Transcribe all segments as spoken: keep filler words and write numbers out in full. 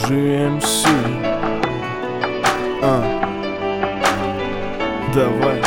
джи эм си. А, давай.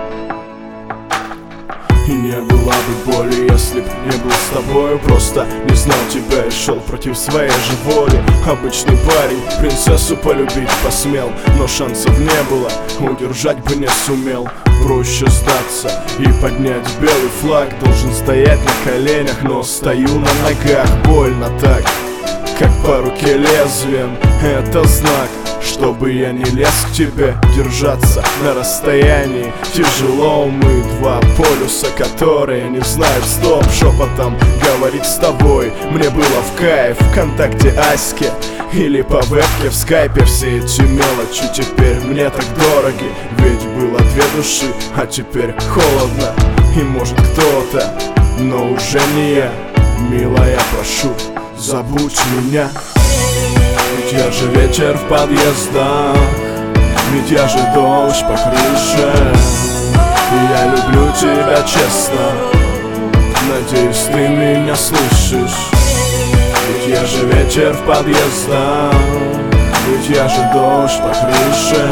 И не было бы боли, если б не был с тобою. Просто не знал тебя и шел против своей же воли. Обычный парень, принцессу полюбить посмел, но шансов не было, удержать бы не сумел. Проще сдаться и поднять белый флаг. Должен стоять на коленях, но стою на ногах. Больно так, как по руке лезвием. Это знак, чтобы я не лез к тебе. Держаться на расстоянии тяжело. Мы два полюса, которые не знают стоп. Шепотом говорить с тобой мне было в кайф. ВКонтакте, Аське или по вебке в скайпе. Все эти мелочи теперь мне так дороги. Ведь было две души, а теперь холодно. И может кто-то, но уже не я. Милая, прошу, забудь меня. Ведь я же ветер в подъездах, ведь я же дождь по крыше. И я люблю тебя честно, надеюсь, ты меня слышишь. Ведь я же ветер в подъездах, ведь я же дождь по крыше.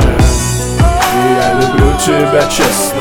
И я люблю тебя честно,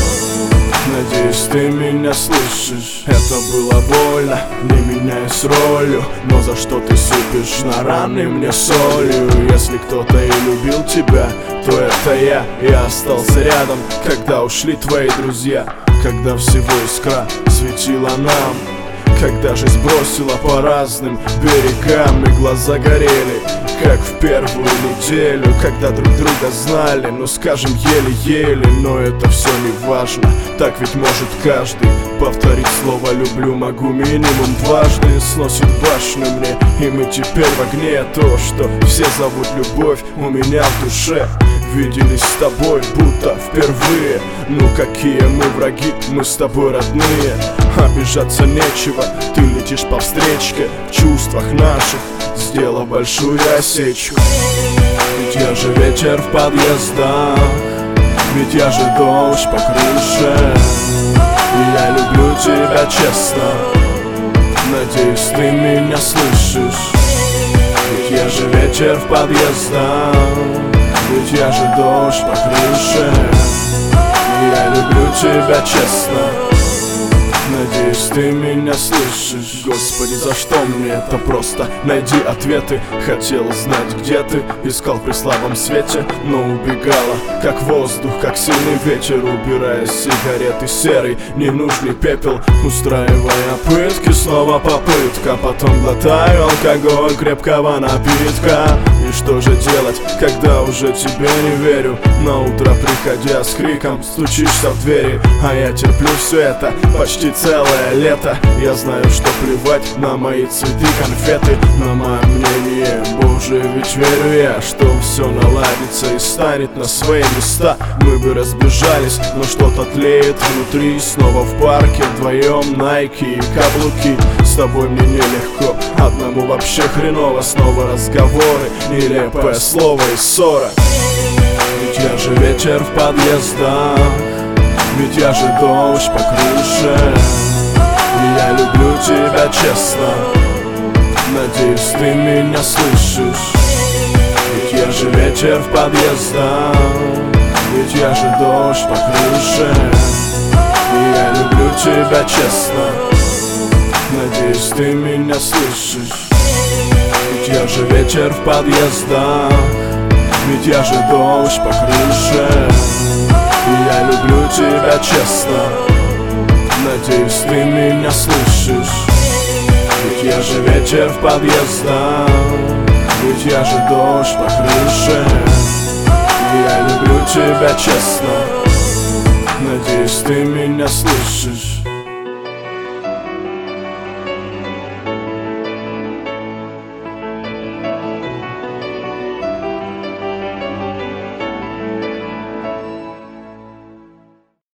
надеюсь, ты меня слышишь. Это было больно, не меняясь ролью, но за что ты сыпешь на раны мне солью? Если кто-то и любил тебя, то это я. Я остался рядом, когда ушли твои друзья. Когда всего искра светила нам, когда жизнь бросила по разным берегам, и глаза горели, как в первую неделю, когда друг друга знали, ну скажем, еле-еле. Но это все не важно, так ведь может каждый. Повторить слово «люблю» могу минимум дважды. Сносит башню мне, и мы теперь в огне. То, что все зовут любовь, у меня в душе. Виделись с тобой, будто впервые. Ну какие мы враги, мы с тобой родные. Обижаться нечего, ты летишь по встречке. В чувствах наших сделал большую осечку. Ведь я же ветер в подъездах, ведь я же дождь по крыше. И я люблю тебя честно, надеюсь, ты меня слышишь. Ведь я же ветер в подъездах, ведь я же дождь по крыше. И я люблю тебя честно, надеюсь, ты меня слышишь. Господи, за что мне это просто? Найди ответы. Хотел знать, где ты. Искал при слабом свете, но убегала, как воздух, как сильный ветер. Убирая сигареты, серый, ненужный пепел. Устраивая пытки, снова попытка. Потом глотаю алкоголь крепкого напитка. И что же делать, когда уже тебе не верю? На утро, приходя с криком, стучишься в двери. А я терплю все это почти целое лето. Я знаю, что плевать на мои цветы, конфеты, на мое мнение. Боже, ведь верю я, что все наладится и станет на свои места. Мы бы разбежались, но что-то тлеет внутри. Снова в парке вдвоем, найки и каблуки. С тобой мне нелегко, одному вообще хреново. Снова разговоры, нелепое слово и ссора. Ведь я же ветер в подъездах, ведь я же дождь по крыше. И я люблю тебя честно, надеюсь, ты меня слышишь. Ведь я же ветер в подъездах, ведь я же дождь по крыше. И я люблю тебя честно, надеюсь, ты меня слышишь. Ведь я же ветер в подъездах, ведь я же дождь по крыше. И я люблю тебя честно, надеюсь, ты меня слышишь. Ведь я же ветер в подъездах, ведь я же дождь по крыше. И я люблю тебя честно, надеюсь, ты меня слышишь.